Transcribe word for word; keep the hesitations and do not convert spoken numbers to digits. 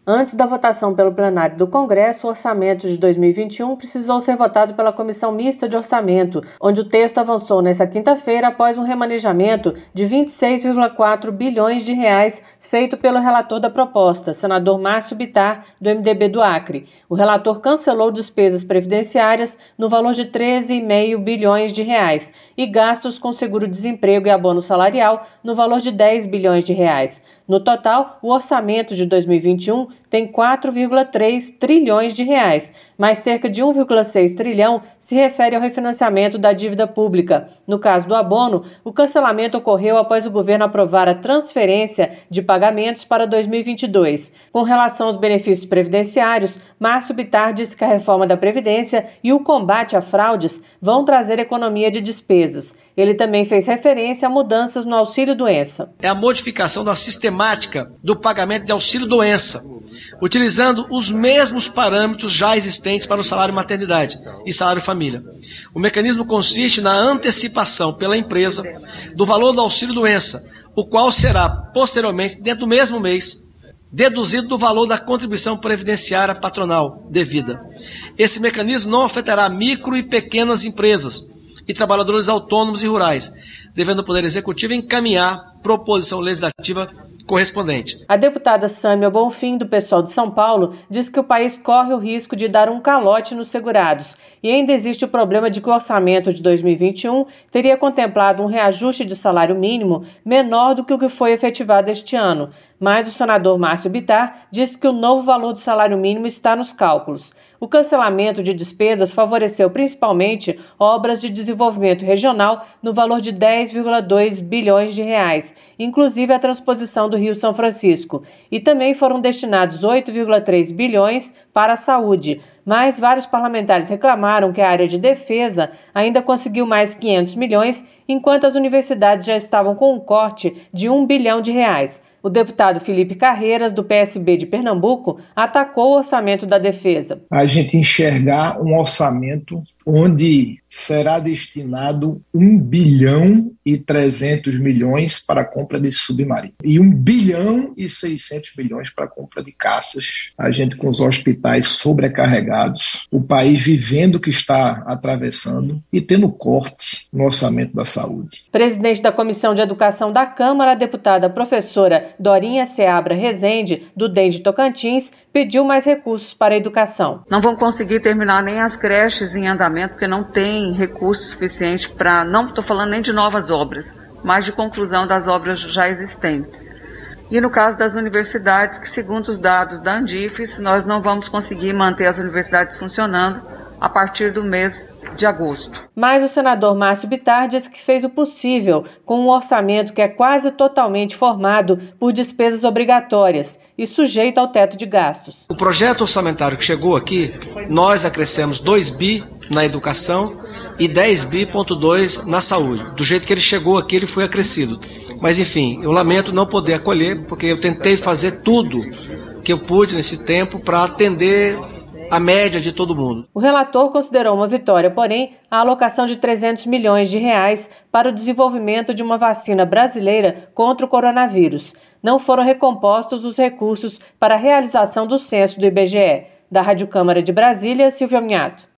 Antes da votação pelo plenário do Congresso, o orçamento de dois mil e vinte e um precisou ser votado pela Comissão Mista de Orçamento, onde o texto avançou nesta quinta-feira após um remanejamento de vinte e seis vírgula quatro bilhões de reais feito pelo relator da proposta, senador Márcio Bittar, do M D B do Acre. O relator cancelou despesas previdenciárias no valor de treze vírgula cinco bilhões de reais e gastos com seguro-desemprego e abono salarial no valor de dez bilhões de reais. No total, o orçamento de dois mil e vinte e um tem quatro vírgula três trilhões de reais, mas cerca de um vírgula seis trilhão se refere ao refinanciamento da dívida pública. No caso do abono, o cancelamento ocorreu após o governo aprovar a transferência de pagamentos para dois mil e vinte e dois. Com relação aos benefícios previdenciários, Márcio Bittar disse que a reforma da Previdência e o combate a fraudes vão trazer economia de despesas. Ele também fez referência a mudanças no auxílio-doença. É a modificação da sistemática do pagamento de auxílio-doença, utilizando os mesmos parâmetros já existentes para o salário maternidade e salário família. O mecanismo consiste na antecipação pela empresa do valor do auxílio-doença, o qual será, posteriormente, dentro do mesmo mês, deduzido do valor da contribuição previdenciária patronal devida. Esse mecanismo não afetará micro e pequenas empresas e trabalhadores autônomos e rurais, devendo o Poder Executivo encaminhar proposição legislativa correspondente. A deputada Sâmia Bonfim, do PSOL de São Paulo, diz que o país corre o risco de dar um calote nos segurados e ainda existe o problema de que o orçamento de dois mil e vinte e um teria contemplado um reajuste de salário mínimo menor do que o que foi efetivado este ano. Mas o senador Márcio Bittar disse que o novo valor do salário mínimo está nos cálculos. O cancelamento de despesas favoreceu principalmente obras de desenvolvimento regional no valor de dez vírgula dois bilhões de reais, inclusive a transposição do Rio São Francisco, e também foram destinados oito vírgula três bilhões para a saúde. Mas vários parlamentares reclamaram que a área de defesa ainda conseguiu mais quinhentos milhões, enquanto as universidades já estavam com um corte de um bilhão de reais. O deputado Felipe Carreiras, do P S B de Pernambuco, atacou o orçamento da defesa. A gente enxergar um orçamento onde será destinado um bilhão e trezentos milhões para a compra de submarino e um bilhão e seiscentos milhões para a compra de caças, a gente com os hospitais sobrecarregados, o país vivendo o que está atravessando e tendo corte no orçamento da saúde. Presidente da Comissão de Educação da Câmara, a deputada professora Dorinha Seabra Rezende, do D E M de Tocantins, pediu mais recursos para a educação. Não vão conseguir terminar nem as creches em andamento, porque não tem recurso suficiente para, não estou falando nem de novas obras, mas de conclusão das obras já existentes. E no caso das universidades, que segundo os dados da Andifes, nós não vamos conseguir manter as universidades funcionando a partir do mês de agosto. Mas o senador Márcio Bittar disse que fez o possível com um orçamento que é quase totalmente formado por despesas obrigatórias e sujeito ao teto de gastos. O projeto orçamentário que chegou aqui, nós acrescemos dois bi na educação e dez bi ponto dois na saúde. Do jeito que ele chegou aqui, ele foi acrescido. Mas enfim, eu lamento não poder acolher, porque eu tentei fazer tudo que eu pude nesse tempo para atender a média de todo mundo. O relator considerou uma vitória, porém, a alocação de trezentos milhões de reais para o desenvolvimento de uma vacina brasileira contra o coronavírus. Não foram recompostos os recursos para a realização do censo do I B G E. Da Rádio Câmara de Brasília, Silvia Minhato.